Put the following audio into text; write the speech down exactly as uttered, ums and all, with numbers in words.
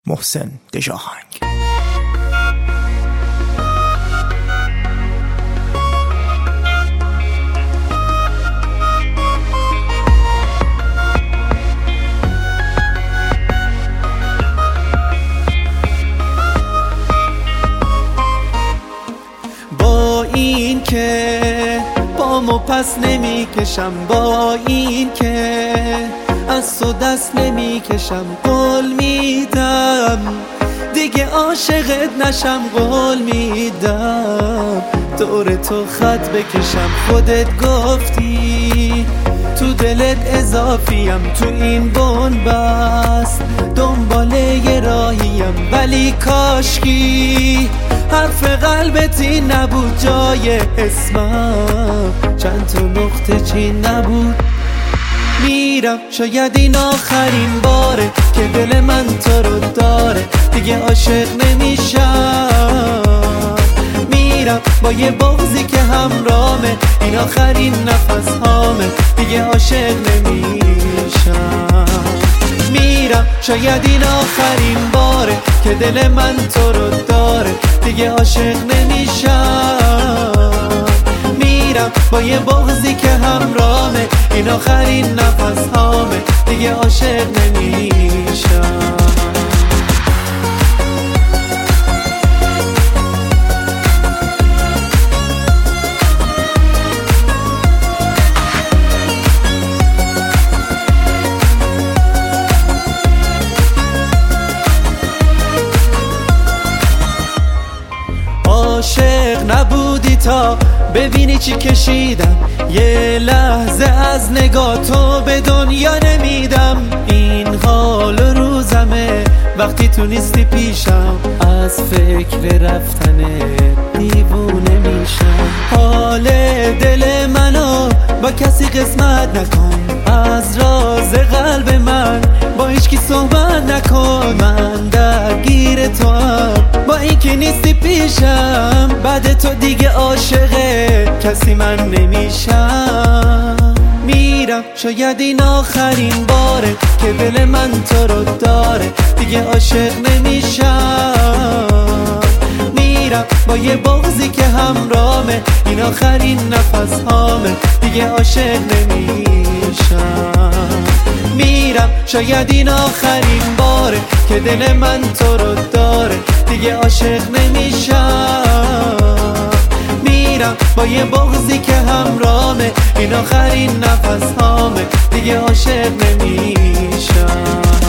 محسن دژآهنگ. با این که پامو پس نمی کشم، با این که از تو دست نمی کشم، قول میدم دیگه عاشقت نشم، قول میدم دور تو خط بکشم. خودت گفتی تو دلت اضافیم، تو این بنبست دنبال یه راهیم، ولی کاشکی حرف قلبت این نبود، جای اسمم چند تا نقطه چین نبود. میرم شاید این آخرین باره که دل من تو رو داره، دیگه عاشق نمیشم. میرم با یه بغضی که همرامه، این آخرین نفس هامه، دیگه عاشق نمیشم. میرم شاید این آخرین باره که دل من تو رو داره، دیگه عاشق نمیشم. میرم با یه بغضی که همرامه، این آخرین نفس هامه، دیگه عاشق نمیشم. عاشق نبودی تا ببینی چی کشیدم، یه لحظه از نگاه تو به دنیا نمیدم. این حال روزمه وقتی تو نیستی پیشم، از فکر رفتن دیوونه میشم. حال دل منو با کسی قسمت نکن، از راز قلب من با هیچکی صحبت نکن. من درگیر تو هم با این که نیستی پیشم، بعد تو دیگه عاشق کسی من نمیشم. میرم شاید این آخرین باره که دل من تو رو داره، دیگه عاشق نمیشم. میرم با یه بغضی که همرامه، این آخرین نفس هامه، دیگه عاشق نمیشم. میرم شاید این آخرین باره که دل من تو رو داره، دیگه عاشق نمیشم. میرم با یه بغضی که همرامه، این آخرین نفس هامه، دیگه عاشق نمیشم.